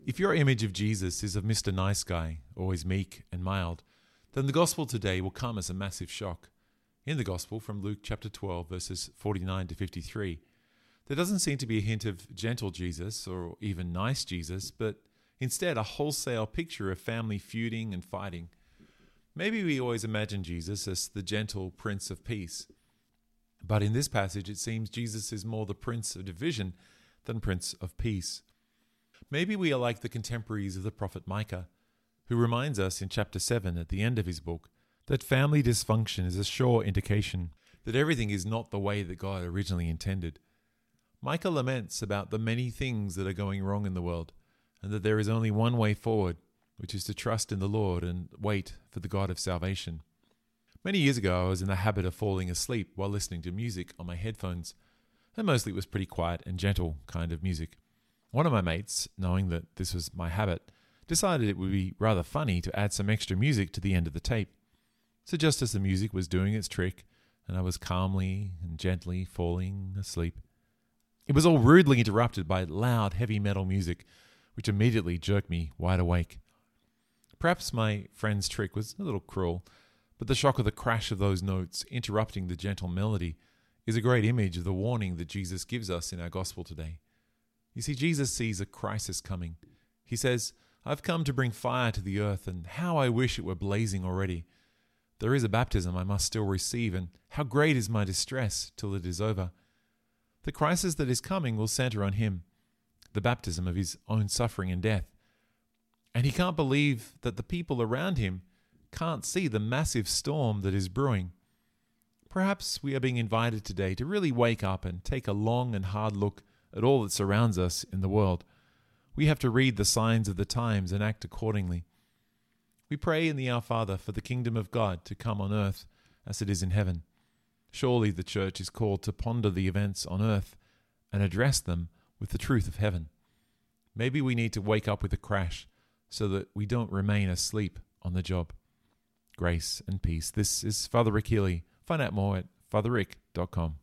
If your image of Jesus is of Mr. Nice Guy, always meek and mild, then the gospel today will come as a massive shock. In the gospel from Luke chapter 12, verses 49 to 53, there doesn't seem to be a hint of gentle Jesus or even nice Jesus, but instead a wholesale picture of family feuding and fighting. Maybe we always imagine Jesus as the gentle Prince of Peace, but in this passage it seems Jesus is more the Prince of Division than Prince of Peace. Maybe we are like the contemporaries of the prophet Micah, who reminds us in chapter 7 at the end of his book that family dysfunction is a sure indication that everything is not the way that God originally intended. Micah laments about the many things that are going wrong in the world, and that there is only one way forward, which is to trust in the Lord and wait for the God of salvation. Many years ago, I was in the habit of falling asleep while listening to music on my headphones, and mostly it was pretty quiet and gentle kind of music. One of my mates, knowing that this was my habit, decided it would be rather funny to add some extra music to the end of the tape. So just as the music was doing its trick, and I was calmly and gently falling asleep, it was all rudely interrupted by loud, heavy metal music, which immediately jerked me wide awake. Perhaps my friend's trick was a little cruel, but the shock of the crash of those notes interrupting the gentle melody is a great image of the warning that Jesus gives us in our gospel today. You see, Jesus sees a crisis coming. He says, "I've come to bring fire to the earth, and how I wish it were blazing already. There is a baptism I must still receive, and how great is my distress till it is over." The crisis that is coming will center on him, the baptism of his own suffering and death. And he can't believe that the people around him can't see the massive storm that is brewing. Perhaps we are being invited today to really wake up and take a long and hard look at all that surrounds us in the world. We have to read the signs of the times and act accordingly. We pray in the Our Father for the kingdom of God to come on earth as it is in heaven. Surely the church is called to ponder the events on earth and address them with the truth of heaven. Maybe we need to wake up with a crash so that we don't remain asleep on the job. Grace and peace. This is Father Rick Healy. Find out more at fatherrick.com.